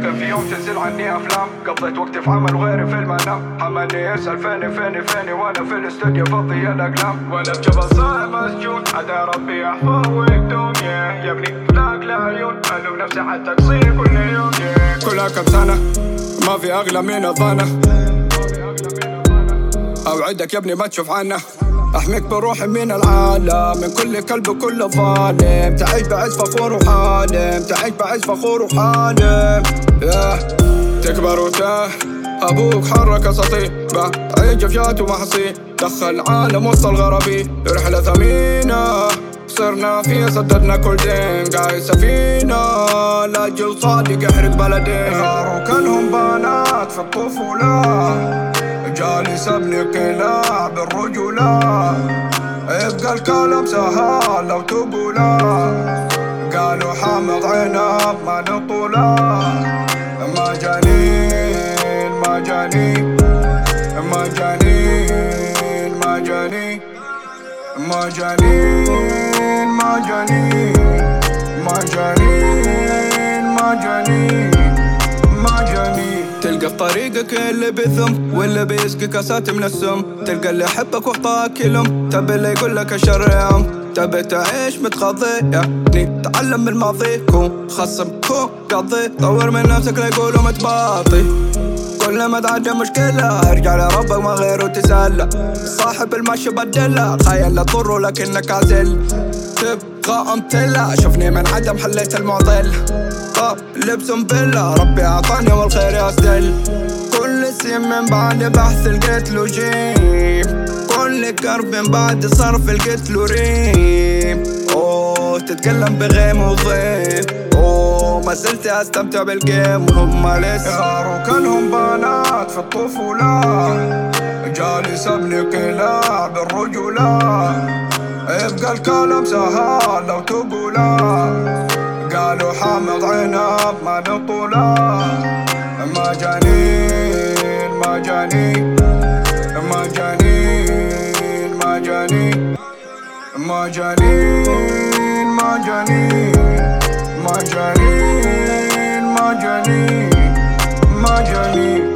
كان في يوم تنزل عني افلام، قضيت وقتي في عمل وغيري في المنام. حملني يسأل فيني وانا في الاستوديو فضي الاقلام، وانا بجبل صاير مسجون. عدا ربي احفظ ويكتم يا ابني فلاك لعيون، الوم نفسي حتى تصير كل يوم. كلها كم سنة ما في اغلى من الظنة، اوعدك يا ابني ما تشوف عنا. احميك بروحي من العالم، من كل كلب وكل ظالم. تعيش بعز فخور وحالم، تعيش بعز فخور وحالم. تكبر وتاه ابوك حرك اساطير، تعيش جفشات ومحاصيل. دخل عالم وسط الغرابي، رحلة ثمينة صرنا فيها سددنا كل دين. قاعد سفينة لاجل صادق يحرق بلدين. غاروا كلهم بنات في الطفولة، جالس ابني قلاع بالرجولة. يبقى الكلام سهل لو تقوله، قالوا حامض عنب ما نطوله. مجانين مجانين مجانين مجانين مجانين مجانين مجانين مجانين مجانين. تلقى في طريقك اللي بثم واللي بيسقي كاسات من السم. تلقى اللي يحبك واخطاك يلوم، تبي اللي يقولك الشر يوم. تبي تعيش متخضي يعني تعلم من الماضي، كون خصم كون قضي. طور من نفسك لا يقولوا متباطي، كل ما تعدى مشكلة ارجع لربك ما غيره تسلى. صاحب المشي بدلة خيال لا تضره لكنك عزل. تبقى امتلة شوفني من عدم حليت المعضلة. لبس بلا ربي اعطاني والخير يسدل. كل سين من بعد بحث لقيت له جيم، كل كرب من بعد صرف لقيت له ريم. اوه تتكلم بغيم وضيف، اوه ما زلت استمتع بالجيم وهم لسه. غاروا كلهم بنات في الطفولة، جالس ابني قلاع بالرجولة. يبقى الكلام سهل لو تقوله، قالوا حامض عنب ما نطوله. مجانين مجانين مجانين مجانين مجانين مجانين مجانين مجانين مجانين.